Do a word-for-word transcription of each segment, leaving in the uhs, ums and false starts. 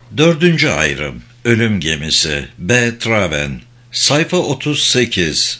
Dördüncü ayrım. Ölüm gemisi. B. Traven. Sayfa otuz sekiz.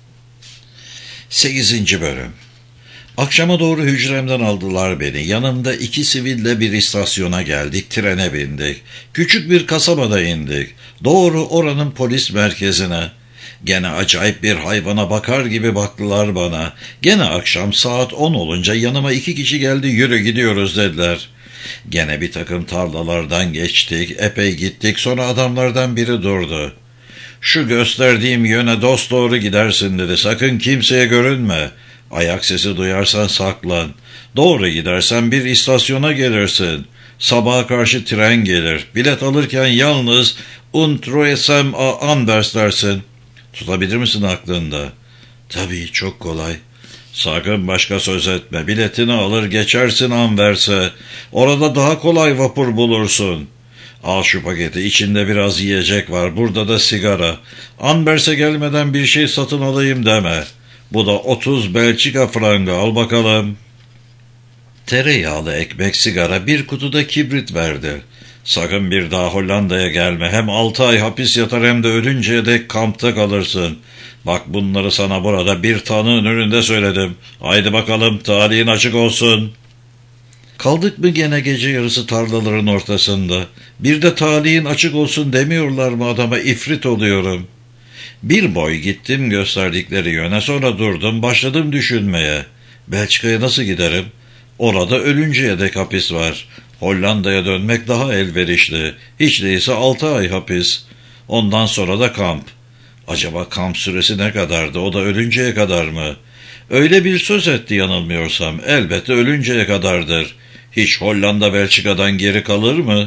Sekizinci bölüm. Akşama doğru hücremden aldılar beni. Yanımda iki siville bir istasyona geldik. Trene bindik. Küçük bir kasabada indik. Doğru oranın polis merkezine. Gene acayip bir hayvana bakar gibi baktılar bana. Gene akşam saat on olunca yanıma iki kişi geldi. Yürü gidiyoruz dediler. Gene bir takım tarlalardan geçtik. Epey gittik. Sonra adamlardan biri durdu. Şu gösterdiğim yöne dosdoğru gidersin dedi. Sakın kimseye görünme. Ayak sesi duyarsan saklan. Doğru gidersen bir istasyona gelirsin. Sabaha karşı tren gelir. Bilet alırken yalnız "Und Ruesem a Anvers" dersin. Tutabilir misin aklında? Tabii, çok kolay. Sakın başka söz etme. Biletini alır geçersin Anvers'e. Orada daha kolay vapur bulursun. Al şu paketi, içinde biraz yiyecek var. Burada da sigara. Anvers'e gelmeden bir şey satın alayım deme. Bu da otuz Belçika frangı, al bakalım. Tereyağlı ekmek, sigara, bir kutuda kibrit verdi. Sakın bir daha Hollanda'ya gelme. Hem altı ay hapis yatar hem de ölünceye dek kampta kalırsın. Bak, bunları sana burada bir tanığın önünde söyledim. Haydi bakalım, talihin açık olsun. Kaldık mı gene gece yarısı tarlaların ortasında? Bir de talihin açık olsun demiyorlar mı adama? İfrit oluyorum. Bir boy gittim gösterdikleri yöne, sonra durdum, başladım düşünmeye. Belçika'ya nasıl giderim? Orada ölünceye dek hapis var. Hollanda'ya dönmek daha elverişli. Hiç değilse altı ay hapis. Ondan sonra da kamp. Acaba kamp süresi ne kadardı? O da ölünceye kadar mı? Öyle bir söz etti yanılmıyorsam. Elbette ölünceye kadardır. Hiç Hollanda Belçika'dan geri kalır mı?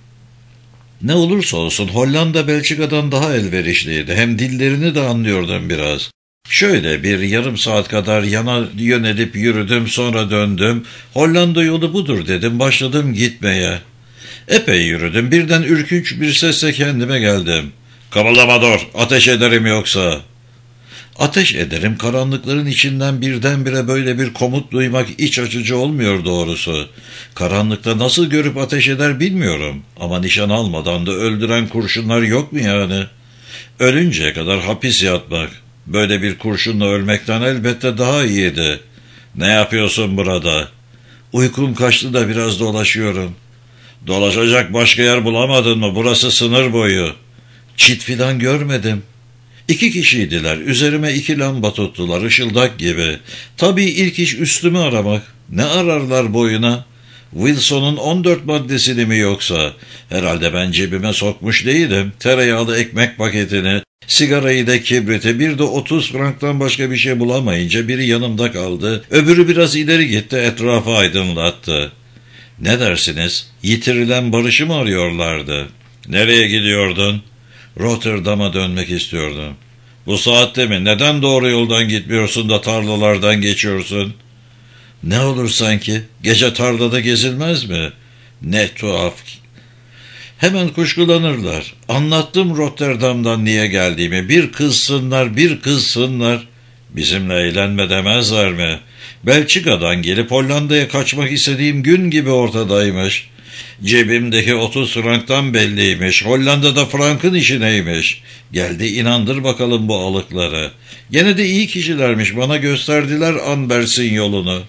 Ne olursa olsun Hollanda Belçika'dan daha elverişliydi. Hem dillerini de anlıyordum biraz. Şöyle bir yarım saat kadar yana yönelip yürüdüm, sonra döndüm. Hollanda yolu budur dedim, başladım gitmeye. Epey yürüdüm, birden ürkünç bir sesle kendime geldim. Kımıldama dur, ateş ederim yoksa. Ateş ederim, karanlıkların içinden birdenbire böyle bir komut duymak iç açıcı olmuyor doğrusu. Karanlıkta nasıl görüp ateş eder bilmiyorum. Ama nişan almadan da öldüren kurşunlar yok mu yani? Ölünceye kadar hapis yatmak. Böyle bir kurşunla ölmekten elbette daha iyiydi. Ne yapıyorsun burada? Uykum kaçtı da biraz dolaşıyorum. Dolaşacak başka yer bulamadın mı? Burası sınır boyu. Çit filan görmedim. İki kişiydiler. Üzerime iki lamba tuttular, ışıldak gibi. Tabii ilk iş üstümü aramak. Ne ararlar boyuna? Wilson'un on dört maddesini mi yoksa? Herhalde ben cebime sokmuş değilim. Tereyağlı ekmek paketini, sigarayı da kibriti, bir de otuz franktan başka bir şey bulamayınca biri yanımda kaldı. Öbürü biraz ileri gitti, etrafı aydınlattı. Ne dersiniz? Yitirilen barışı mı arıyorlardı? Nereye gidiyordun? Rotterdam'a dönmek istiyordum. Bu saatte mi? Neden doğru yoldan gitmiyorsun da tarlalardan geçiyorsun? Ne olur sanki? Gece tarlada gezilmez mi? Ne tuhaf. Hemen kuşkulanırlar. Anlattım Rotterdam'dan niye geldiğimi. Bir kızsınlar, bir kızsınlar. Bizimle eğlenme demezler mi? Belçika'dan gelip Hollanda'ya kaçmak istediğim gün gibi ortadaymış. Cebimdeki otuz franktan belliymiş. Hollanda'da frankın işi neymiş? Geldi inandır bakalım bu alıkları. Gene de iyi kişilermiş. Bana gösterdiler Anvers'in yolunu.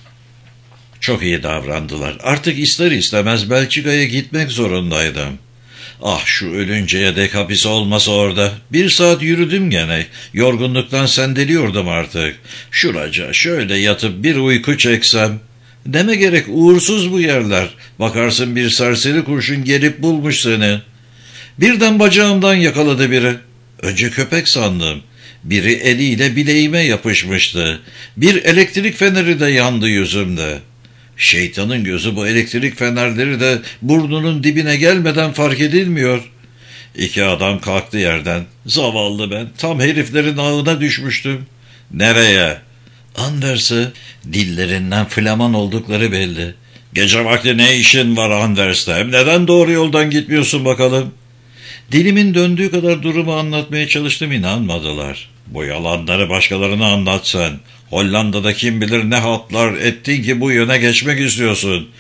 Çok iyi davrandılar. Artık ister istemez Belçika'ya gitmek zorundaydım. Ah, şu ölünceye dek hapis olmasa orada. Bir saat yürüdüm gene. Yorgunluktan sendeliyordum artık. Şuraca şöyle yatıp bir uyku çeksem. Deme gerek, uğursuz bu yerler. Bakarsın bir serseri kurşun gelip bulmuş seni. Birden bacağımdan yakaladı biri. Önce köpek sandım. Biri eliyle bileğime yapışmıştı. Bir elektrik feneri de yandı yüzümde. Şeytanın gözü, bu elektrik fenerleri de burnunun dibine gelmeden fark edilmiyor. İki adam kalktı yerden. Zavallı ben. Tam heriflerin ağına düşmüştüm. Nereye? Anvers'e. Dillerinden Flaman oldukları belli. Gece vakti ne işin var Anvers'te? Hem neden doğru yoldan gitmiyorsun bakalım? Dilimin döndüğü kadar durumu anlatmaya çalıştım, inanmadılar. Bu yalanları başkalarına anlat sen. Hollanda'da kim bilir ne hatlar ettin ki bu yöne geçmek istiyorsun.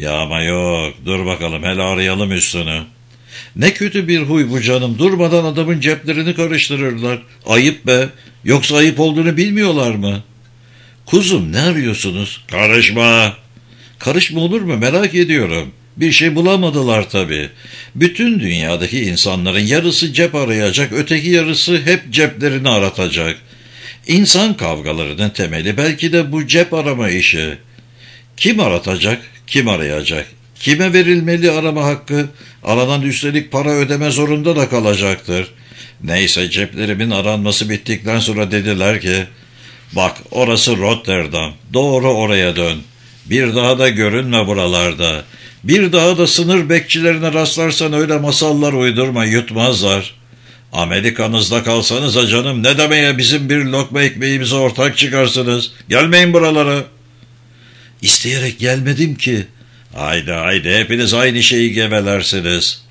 Ya ama yok, dur bakalım, hele arayalım üstünü. Ne kötü bir huy bu canım, durmadan adamın ceplerini karıştırırlar. Ayıp be, yoksa ayıp olduğunu bilmiyorlar mı? Kuzum, ne arıyorsunuz? Karışma. Karışma olur mu, merak ediyorum. Bir şey bulamadılar tabii. Bütün dünyadaki insanların yarısı cep arayacak, öteki yarısı hep ceplerini aratacak. İnsan kavgalarının temeli belki de bu cep arama işi. Kim aratacak, kim arayacak? Kime verilmeli arama hakkı? Aranan üstelik para ödeme zorunda da kalacaktır. Neyse, ceplerimin aranması bittikten sonra dediler ki, bak orası Rotterdam, doğru oraya dön. Bir daha da görünme buralarda. Bir daha da sınır bekçilerine rastlarsan öyle masallar uydurma, yutmazlar. Amerikanızda kalsanıza canım, ne demeye bizim bir lokma ekmeğimize ortak çıkarsınız. Gelmeyin buralara. İsteyerek gelmedim ki. Haydi haydi, hepiniz aynı şeyi gevelersiniz.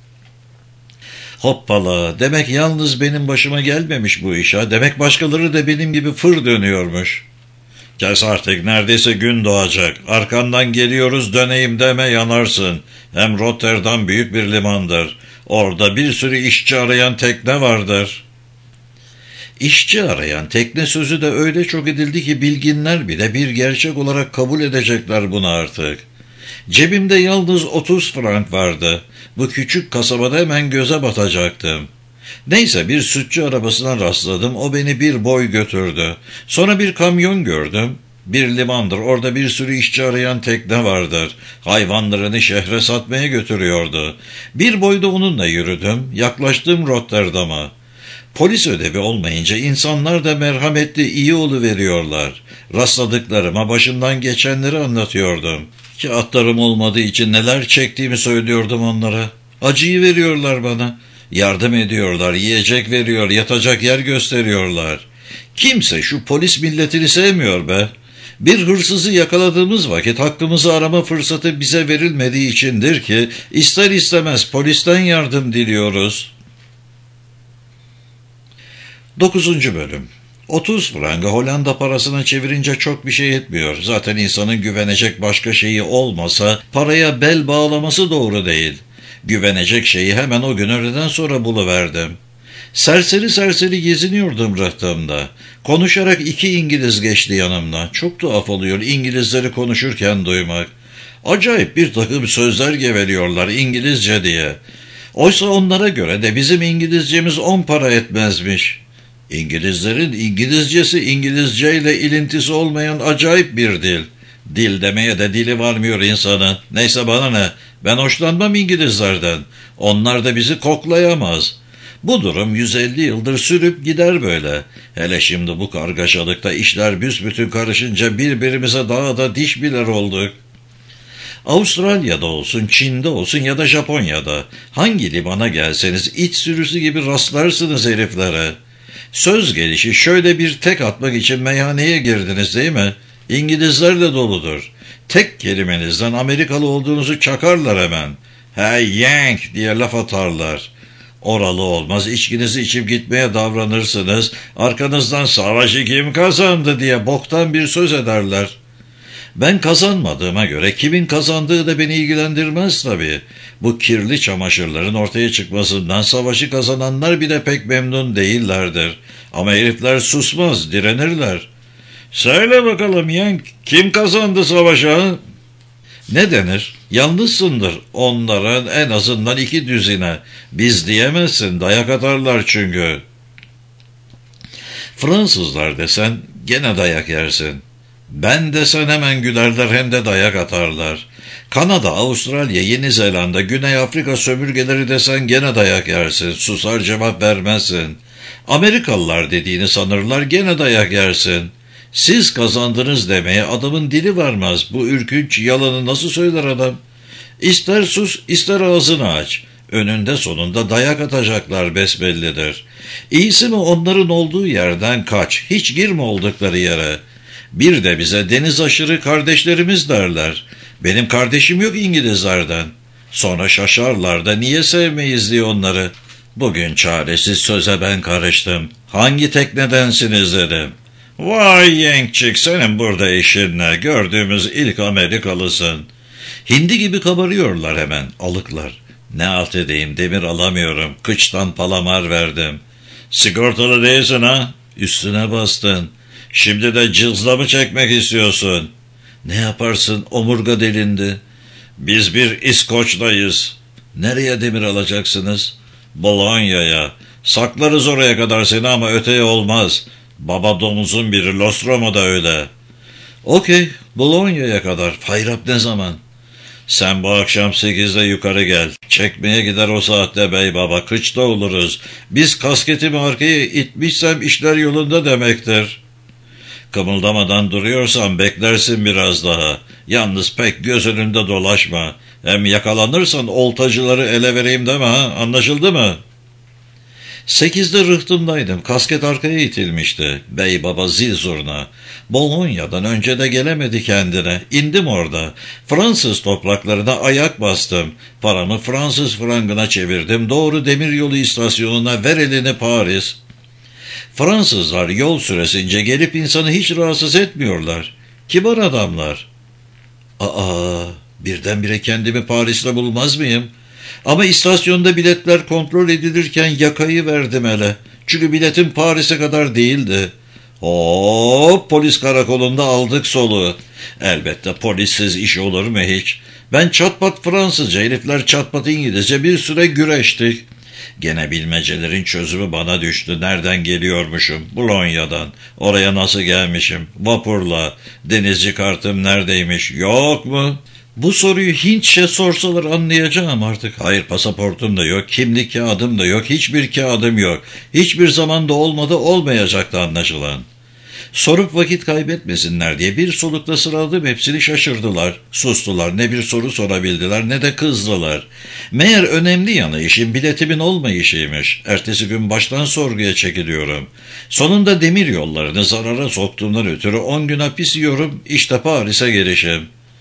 Hoppala, demek yalnız benim başıma gelmemiş bu iş ha. Demek başkaları da benim gibi fır dönüyormuş. Kes artık, neredeyse gün doğacak. Arkandan geliyoruz döneyim deme, yanarsın. Hem Rotterdam büyük bir limandır. Orada bir sürü işçi arayan tekne vardır. İşçi arayan tekne sözü de öyle çok edildi ki bilginler bile bir gerçek olarak kabul edecekler bunu artık. Cebimde yalnız otuz frank vardı. Bu küçük kasabada hemen göze batacaktım. Neyse, bir sütçü arabasına rastladım. O beni bir boy götürdü. Sonra bir kamyon gördüm. Bir limandır. Orada bir sürü işçi arayan tekne vardır. Hayvanlarını şehre satmaya götürüyordu. Bir boyda onunla yürüdüm. Yaklaştım Rotterdam'a. Polis ödevi olmayınca insanlar da merhametli, iyi oluveriyorlar. Rastladıklarıma, başımdan geçenleri anlatıyordum. Kağıtlarım olmadığı için neler çektiğimi söylüyordum onlara. Acıyı veriyorlar bana. Yardım ediyorlar, yiyecek veriyor, yatacak yer gösteriyorlar. Kimse şu polis milletini sevmiyor be. Bir hırsızı yakaladığımız vakit hakkımızı arama fırsatı bize verilmediği içindir ki ister istemez polisten yardım diliyoruz. Dokuzuncu bölüm. otuz frangı Hollanda parasına çevirince çok bir şey etmiyor. Zaten insanın güvenecek başka şeyi olmasa paraya bel bağlaması doğru değil. Güvenecek şeyi hemen o gün öğleden sonra buluverdim. Serseri serseri geziniyordum rıhtımda. Konuşarak iki İngiliz geçti yanımdan. Çok tuhaf oluyor İngilizleri konuşurken duymak. Acayip bir takım sözler geveliyorlar İngilizce diye. Oysa onlara göre de bizim İngilizcemiz on para etmezmiş. İngilizlerin İngilizcesi İngilizceyle ilintisi olmayan acayip bir dil. Dil demeye de dili varmıyor insanın. Neyse, bana ne? Ben hoşlanmam İngilizlerden. Onlar da bizi koklayamaz. Bu durum yüz elli yıldır sürüp gider böyle. Hele şimdi bu kargaşalıkta işler büsbütün karışınca birbirimize daha da diş biler olduk. Avustralya'da olsun, Çin'de olsun ya da Japonya'da hangi limana gelseniz iç sürüsü gibi rastlarsınız heriflere. Söz gelişi şöyle bir tek atmak için meyhaneye girdiniz değil mi? İngilizler de doludur. Tek kelimenizden Amerikalı olduğunuzu çakarlar hemen. Hey yank diye laf atarlar. Oralı olmaz, içkinizi içip gitmeye davranırsınız. Arkanızdan savaşı kim kazandı diye boktan bir söz ederler. Ben kazanmadığıma göre kimin kazandığı da beni ilgilendirmez tabii. Bu kirli çamaşırların ortaya çıkmasından savaşı kazananlar bile pek memnun değillerdir. Ama herifler susmaz, direnirler. Söyle bakalım yank, kim kazandı savaşı? Ne denir? Yalnızsındır. Onların en azından iki düzine. Biz diyemezsin, dayak atarlar çünkü. Fransızlar desen gene dayak yersin. Ben desen hemen gülerler, hem de dayak atarlar. Kanada, Avustralya, Yeni Zelanda, Güney Afrika sömürgeleri desen gene dayak yersin. Susar, cevap vermezsin. Amerikalılar dediğini sanırlar, gene dayak yersin. Siz kazandınız demeye adamın dili varmaz. Bu ürkünç yalanı nasıl söyler adam? İster sus, ister ağzını aç. Önünde sonunda dayak atacaklar besbellidir. İyisi mi onların olduğu yerden kaç, hiç girme oldukları yere. Bir de bize deniz aşırı kardeşlerimiz derler. Benim kardeşim yok İngilizlerden. Sonra şaşarlar da niye sevmeyiz diye onları. Bugün çaresiz söze ben karıştım. Hangi teknedensiniz dedim. Vay Yankçik, senin burada işin ne? Gördüğümüz ilk Amerikalısın. Hindi gibi kabarıyorlar hemen alıklar. Ne halt edeyim, demir alamıyorum. Kıçtan palamar verdim. Sigortalı değilsin ha? Üstüne bastın. Şimdi de cızla mı çekmek istiyorsun? Ne yaparsın, omurga delindi. Biz bir İskoç'tayız. Nereye demir alacaksınız? Bolonya'ya. Saklarız oraya kadar seni ama öteye olmaz. Baba domuzun biri, Nostromo da öyle. Okey, Bolonya'ya kadar. Fayrap ne zaman? Sen bu akşam sekizde yukarı gel. Çekmeye gider o saatte bey baba. Kıçta oluruz. Biz kasketimi arkaya itmişsem işler yolunda demektir. Kımıldamadan duruyorsan beklersin biraz daha. Yalnız pek göz önünde dolaşma. Hem yakalanırsan oltacıları ele vereyim deme ha. Anlaşıldı mı? Sekizde rıhtımdaydım. Kasket arkaya itilmişti. Bey baba zil zurna. Bolonya'dan önce de gelemedi kendine. İndim orada. Fransız topraklarına ayak bastım. Paramı Fransız frangına çevirdim. Doğru demiryolu istasyonuna, ver elini Paris. Fransızlar yol süresince gelip insanı hiç rahatsız etmiyorlar. Kibar adamlar. Aa, birdenbire kendimi Paris'te bulmaz mıyım? Ama istasyonda biletler kontrol edilirken yakayı verdim hele. Çünkü biletim Paris'e kadar değildi. Hop, polis karakolunda aldık soluğu. Elbette polissiz iş olur mu hiç? Ben çatpat Fransızca, herifler çatpat İngilizce, bir süre güreştik. Gene bilmecelerin çözümü bana düştü. Nereden geliyormuşum? Bolonya'dan. Oraya nasıl gelmişim? Vapurla. Denizci kartım neredeymiş? Yok mu? Bu soruyu Hintçe sorsalar anlayacağım artık. Hayır, pasaportum da yok, kimlik kağıdım da yok, hiçbir kağıdım yok. Hiçbir zamanda olmadı, olmayacaktı anlaşılan. Sorup vakit kaybetmesinler diye bir solukta sıraladım, hepsini şaşırdılar. Sustular, ne bir soru sorabildiler ne de kızdılar. Meğer önemli yanı işin biletimin olmayışıymış. Ertesi gün baştan sorguya çekiliyorum. Sonunda demir yollarını zarara soktuğumdan ötürü on gün hapis yiyorum, işte Paris'e gelişim.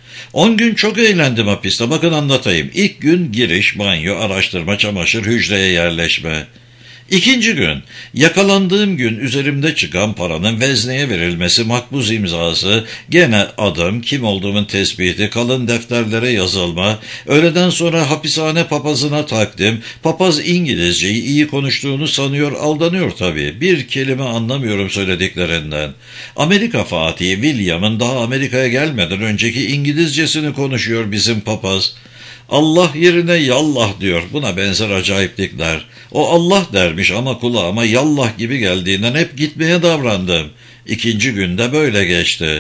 On gün çok eğlendim hapiste, bakın anlatayım. İlk gün giriş, banyo, araştırma, çamaşır, hücreye yerleşme. İkinci gün, yakalandığım gün üzerimde çıkan paranın vezneye verilmesi, makbuz imzası, gene adım, kim olduğumun tespiti, kalın defterlere yazılma, öğleden sonra hapishane papazına takdim, papaz İngilizceyi iyi konuştuğunu sanıyor, aldanıyor tabii, bir kelime anlamıyorum söylediklerinden. Amerika Fatihi William'ın daha Amerika'ya gelmeden önceki İngilizcesini konuşuyor bizim papaz. Allah yerine yallah diyor. Buna benzer acayiplikler. O Allah dermiş ama kulağıma yallah gibi geldiğinden hep gitmeye davrandım. İkinci günde böyle geçti.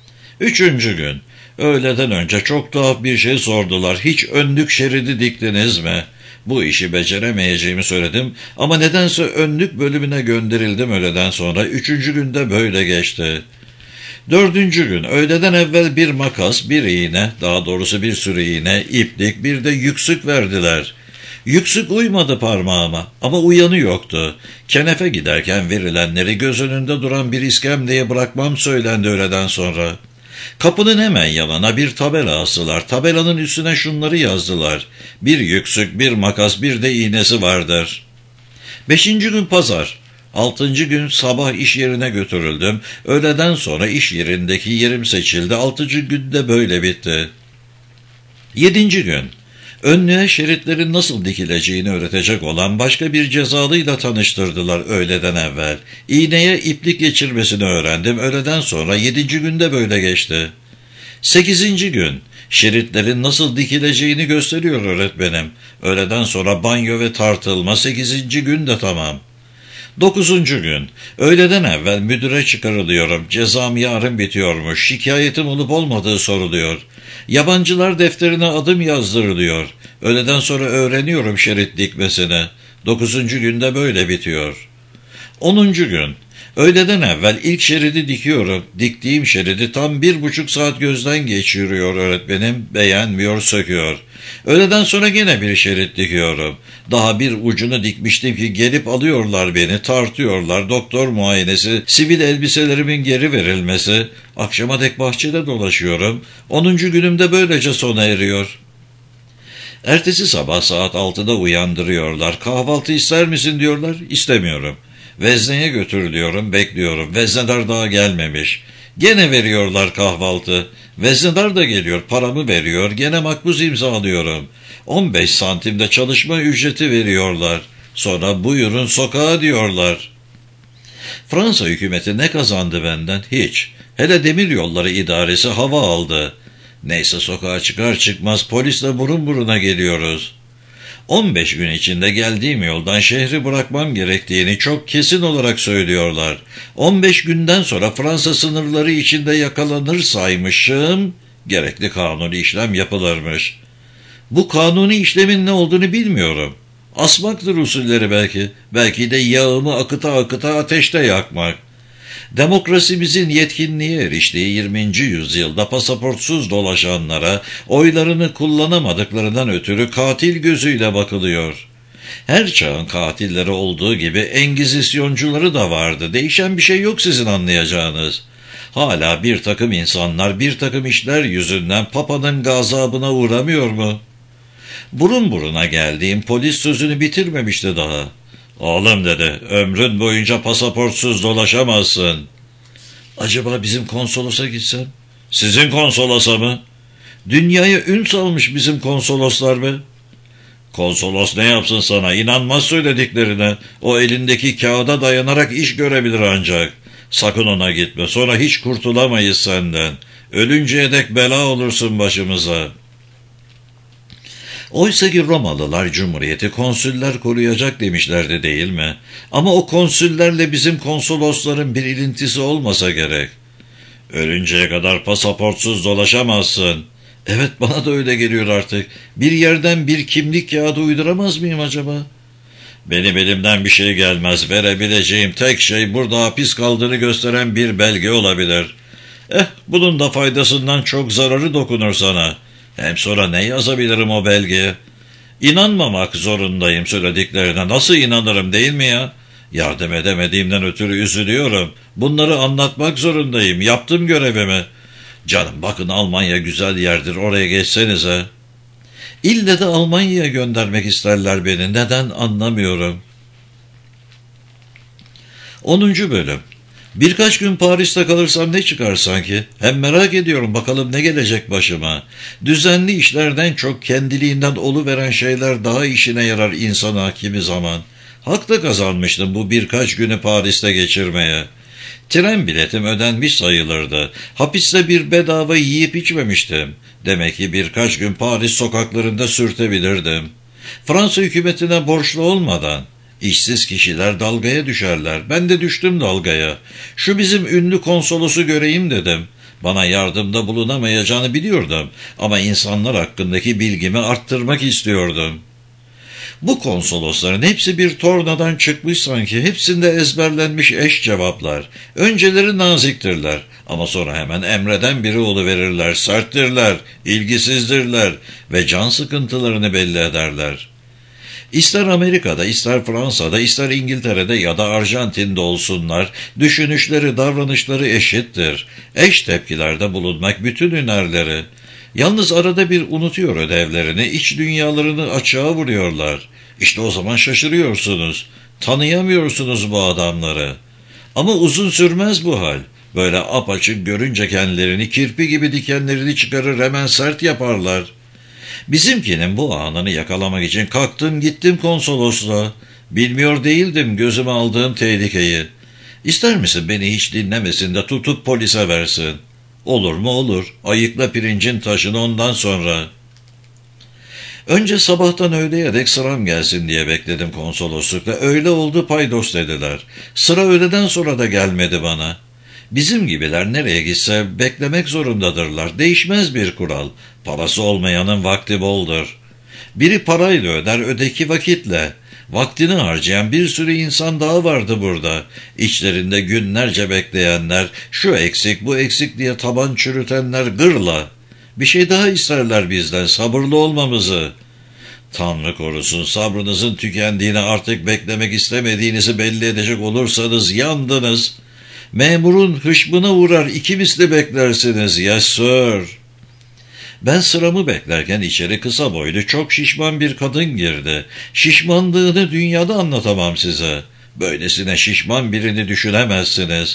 Üçüncü gün. Öğleden önce çok tuhaf bir şey sordular. Hiç önlük şeridi diktiniz mi? Bu işi beceremeyeceğimi söyledim ama nedense önlük bölümüne gönderildim öğleden sonra. Üçüncü günde böyle geçti. Dördüncü gün öğleden evvel bir makas, bir iğne, daha doğrusu bir sürü iğne, iplik, bir de yüksük verdiler. Yüksük uymadı parmağıma ama uyanı yoktu. Kenefe giderken verilenleri göz önünde duran bir iskemleye bırakmam söylendi öğleden sonra. Kapının hemen yanına bir tabela astılar. Tabelanın üstüne şunları yazdılar. Bir yüksük, bir makas, bir de iğnesi vardır. Beşinci gün pazar. Altıncı gün sabah iş yerine götürüldüm. Öğleden sonra iş yerindeki yerim seçildi. Altıncı gün de böyle bitti. Yedinci gün. Önlüğe şeritlerin nasıl dikileceğini öğretecek olan başka bir cezalıyla tanıştırdılar öğleden evvel. İğneye iplik geçirmesini öğrendim. Öğleden sonra yedinci günde böyle geçti. Sekizinci gün. Şeritlerin nasıl dikileceğini gösteriyor öğretmenim. Öğleden sonra banyo ve tartılma. Sekizinci gün de tamam. Dokuzuncu gün. Öğleden evvel müdüre çıkarılıyorum. Cezam yarın bitiyormuş. Şikayetim olup olmadığı soruluyor. Yabancılar defterine adım yazdırılıyor. Öğleden sonra öğreniyorum şerit dikmesini. Dokuzuncu günde böyle bitiyor. Onuncu gün. Öğleden evvel ilk şeridi dikiyorum. Diktiğim şeridi tam bir buçuk saat gözden geçiriyor öğretmenim. Beğenmiyor, söküyor. Öğleden sonra yine bir şerit dikiyorum. Daha bir ucunu dikmiştim ki gelip alıyorlar beni, tartıyorlar. Doktor muayenesi, sivil elbiselerimin geri verilmesi. Akşama dek bahçede dolaşıyorum. Onuncu günümde böylece sona eriyor. Ertesi sabah saat altıda uyandırıyorlar. Kahvaltı ister misin diyorlar. İstemiyorum. Vezneye götürülüyorum, bekliyorum. Veznedar daha gelmemiş. Gene veriyorlar kahvaltı. Veznedar da geliyor, paramı veriyor, gene makbuz imzalıyorum. on beş santimde çalışma ücreti veriyorlar. Sonra buyurun sokağa diyorlar. Fransa hükümeti ne kazandı benden? Hiç. Hele demiryolları idaresi hava aldı. Neyse sokağa çıkar çıkmaz polisle burun buruna geliyoruz. on beş gün içinde geldiğim yoldan şehri bırakmam gerektiğini çok kesin olarak söylüyorlar. on beş günden sonra Fransa sınırları içinde yakalanırsaymışım, gerekli kanuni işlem yapılırmış. Bu kanuni işlemin ne olduğunu bilmiyorum. Asmaktır usulleri belki. Belki de yağımı akıta akıta ateşte yakmak. Demokrasimizin yetkinliğe eriştiği yirminci yüzyılda pasaportsuz dolaşanlara oylarını kullanamadıklarından ötürü katil gözüyle bakılıyor. Her çağın katilleri olduğu gibi engizisyoncuları da vardı. Değişen bir şey yok sizin anlayacağınız. Hala bir takım insanlar bir takım işler yüzünden Papa'nın gazabına uğramıyor mu? Burun buruna geldiğim polis sözünü bitirmemişti daha. Oğlum dedi, ömrün boyunca pasaportsuz dolaşamazsın. Acaba bizim konsolosa gitsem? Sizin konsolosa mı? Dünyaya ün salmış bizim konsoloslar be. Konsolos ne yapsın sana? İnanmaz söylediklerine. O elindeki kağıda dayanarak iş görebilir ancak. Sakın ona gitme. Sonra hiç kurtulamayız senden. Ölünceye dek bela olursun başımıza. Oysa ki Romalılar Cumhuriyeti konsüller koruyacak demişlerdi değil mi? Ama o konsüllerle bizim konsolosların bir ilintisi olmasa gerek. Ölünceye kadar pasaportsuz dolaşamazsın. Evet, bana da öyle geliyor artık. Bir yerden bir kimlik kağıdı uyduramaz mıyım acaba? Benim elimden bir şey gelmez. Verebileceğim tek şey burada hapis kaldığını gösteren bir belge olabilir. Eh, bunun da faydasından çok zararı dokunur sana. Hem sonra ne yazabilirim o belgeye? İnanmamak zorundayım söylediklerine. Nasıl inanırım değil mi ya? Yardım edemediğimden ötürü üzülüyorum. Bunları anlatmak zorundayım. Yaptım görevimi. Canım bakın, Almanya güzel yerdir, oraya geçsenize. İlle de Almanya'ya göndermek isterler beni. Neden anlamıyorum. onuncu bölüm. Birkaç gün Paris'te kalırsam ne çıkar sanki? Hem merak ediyorum bakalım ne gelecek başıma. Düzenli işlerden çok kendiliğinden oluveren şeyler daha işine yarar insana kimi zaman. Hak da kazanmıştım bu birkaç günü Paris'te geçirmeye. Tren biletim ödenmiş sayılırdı. Hapiste bir bedava yiyip içmemiştim. Demek ki birkaç gün Paris sokaklarında sürtebilirdim. Fransa hükümetine borçlu olmadan. İşsiz kişiler dalgaya düşerler. Ben de düştüm dalgaya. Şu bizim ünlü konsolosu göreyim dedim. Bana yardımda bulunamayacağını biliyordum. Ama insanlar hakkındaki bilgimi arttırmak istiyordum. Bu konsolosların hepsi bir tornadan çıkmış sanki. Hepsinde ezberlenmiş eş cevaplar. Önceleri naziktirler. Ama sonra hemen emreden biri oluverirler. Serttirler, ilgisizdirler ve can sıkıntılarını belli ederler. İster Amerika'da, ister Fransa'da, ister İngiltere'de ya da Arjantin'de olsunlar, düşünüşleri, davranışları eşittir. Eş tepkilerde bulunmak bütün hünerleri. Yalnız arada bir unutuyor ödevlerini, iç dünyalarını açığa vuruyorlar. İşte o zaman şaşırıyorsunuz. Tanıyamıyorsunuz bu adamları. Ama uzun sürmez bu hal. Böyle apaçık görünce kendilerini, kirpi gibi dikenlerini çıkarır hemen sert yaparlar. Bizimkinin bu anını yakalamak için kalktım gittim konsolosluğa. Bilmiyor değildim gözüme aldığım tehlikeyi. İster misin beni hiç dinlemesin de tutup polise versin? Olur mu olur. Ayıkla pirincin taşını ondan sonra. Önce sabahtan öğleye dek sıram gelsin diye bekledim konsoloslukta. Öyle oldu paydos dediler. Sıra öğleden sonra da gelmedi bana. Bizim gibiler nereye gitse beklemek zorundadırlar. Değişmez bir kural. Parası olmayanın vakti boldur. Biri parayla öder, öteki vakitle. Vaktini harcayan bir sürü insan daha vardı burada. İçlerinde günlerce bekleyenler, şu eksik bu eksik diye taban çürütenler gırla. Bir şey daha isterler bizden, sabırlı olmamızı. Tanrı korusun, sabrınızın tükendiğini, artık beklemek istemediğinizi belli edecek olursanız yandınız. Memurun hışmına uğrar, iki misli beklersiniz. Yes sir. Ben sıramı beklerken içeri kısa boylu, çok şişman bir kadın girdi. Şişmanlığını dünyada anlatamam size. Böylesine şişman birini düşünemezsiniz.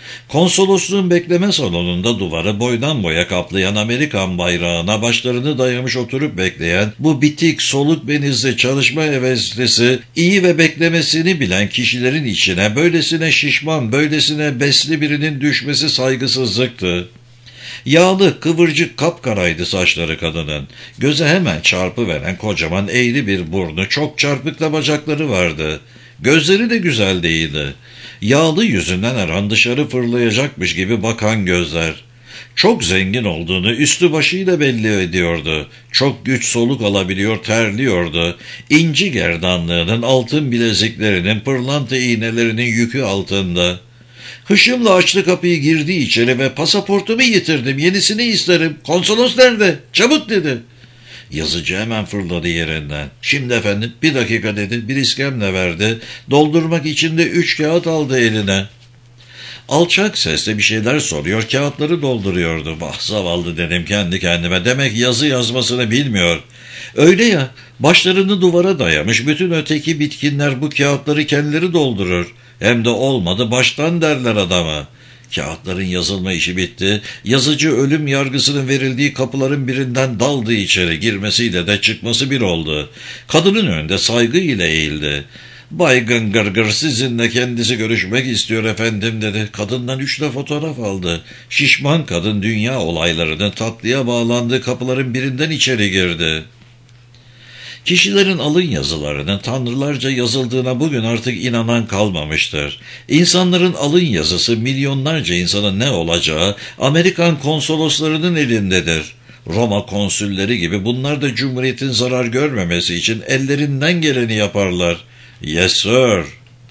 Konsolosluğun bekleme salonunda duvarı boydan boya kaplayan Amerikan bayrağına başlarını dayamış oturup bekleyen bu bitik, soluk benizli, çalışma heveslisi, iyi ve beklemesini bilen kişilerin içine böylesine şişman, böylesine besli birinin düşmesi saygısızlıktı. Yağlı, kıvırcık, kapkaraydı saçları kadının. Göze hemen çarpıveren kocaman eğri bir burnu, çok çarpık da bacakları vardı. Gözleri de güzel değildi. Yağlı yüzünden her an dışarı fırlayacakmış gibi bakan gözler. Çok zengin olduğunu üstü başıyla belli ediyordu. Çok güç soluk alabiliyor, terliyordu. İnci gerdanlığının, altın bileziklerinin, pırlanta iğnelerinin yükü altında. Hışımla açtı kapıyı, girdi içeri ve pasaportumu yitirdim, yenisini isterim, konsolos nerede, çabuk dedi. Yazıcı hemen fırladı yerinden. Şimdi efendim, bir dakika dedi, bir iskemle verdi, doldurmak için de üç kağıt aldı eline. Alçak sesle bir şeyler soruyor, kağıtları dolduruyordu. Vah zavallı dedim kendi kendime, demek yazı yazmasını bilmiyor. Öyle ya, başlarını duvara dayamış bütün öteki bitkinler bu kağıtları kendileri doldurur. Hem de olmadı baştan derler adama. Kağıtların yazılma işi bitti. Yazıcı ölüm yargısının verildiği kapıların birinden daldı içeri. Girmesiyle de çıkması bir oldu. Kadının önünde saygı ile eğildi. Bay Gıngırgır sizinle kendisi görüşmek istiyor efendim dedi. Kadından üç de fotoğraf aldı. Şişman kadın dünya olaylarının tatlıya bağlandığı kapıların birinden içeri girdi. Kişilerin alın yazılarının tanrılarca yazıldığına bugün artık inanan kalmamıştır. İnsanların alın yazısı milyonlarca insanın ne olacağı Amerikan konsoloslarının elindedir. Roma konsülleri gibi bunlar da Cumhuriyet'in zarar görmemesi için ellerinden geleni yaparlar. Yes sir.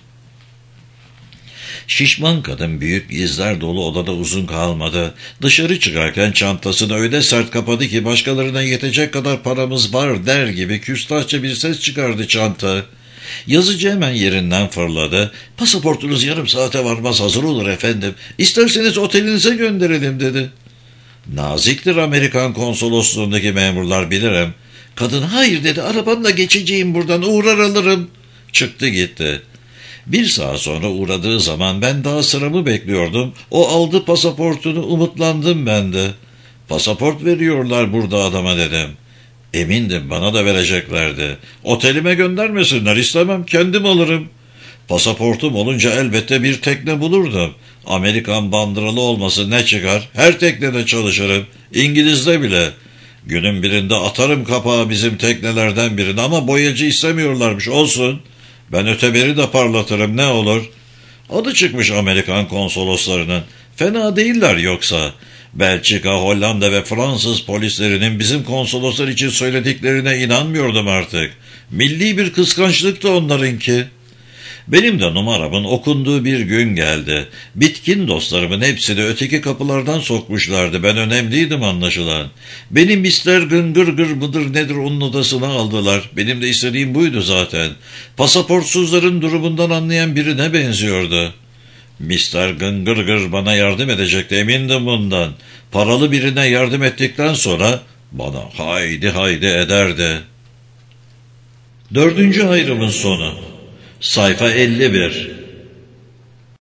Şişman kadın büyük izler dolu odada uzun kalmadı. Dışarı çıkarken çantasını öyle sert kapadı ki başkalarına yetecek kadar paramız var der gibi küstahça bir ses çıkardı çanta. Yazıcı hemen yerinden fırladı. Pasaportunuz yarım saate varmaz hazır olur efendim. İsterseniz otelinize gönderelim dedi. Naziktir Amerikan konsolosluğundaki memurlar bilirim. Kadın hayır dedi, arabamla geçeceğim buradan, uğrar alırım. Çıktı gitti. Bir saat sonra uğradığı zaman ben daha sıramı bekliyordum. O aldı pasaportunu, umutlandım ben de. Pasaport veriyorlar burada adama dedim. Emindim bana da vereceklerdi. Otelime göndermesinler, istemem, kendim alırım. Pasaportum olunca elbette bir tekne bulurdum. Amerikan bandıralı olması ne çıkar? Her teknede çalışırım. İngiliz'de bile. Günün birinde atarım kapağı bizim teknelerden birini ama boyacı istemiyorlarmış, olsun. Ben öteberi de parlatırım ne olur. Adı çıkmış Amerikan konsoloslarının. Fena değiller yoksa. Belçika, Hollanda ve Fransız polislerinin bizim konsoloslar için söylediklerine inanmıyordum artık. Milli bir kıskançlıktı onlarınki. Benim de numaramın okunduğu bir gün geldi. Bitkin dostlarımın hepsini öteki kapılardan sokmuşlardı. Ben önemliydim anlaşılan. Beni mister Gıngırgır mıdır nedir onun odasına aldılar. Benim de istediğim buydu zaten. Pasaportsuzların durumundan anlayan birine benziyordu. mister Gıngırgır bana yardım edecekti, emindim bundan. Paralı birine yardım ettikten sonra bana haydi haydi ederdi. Dördüncü ayrımın sonu. Sayfa elli bir.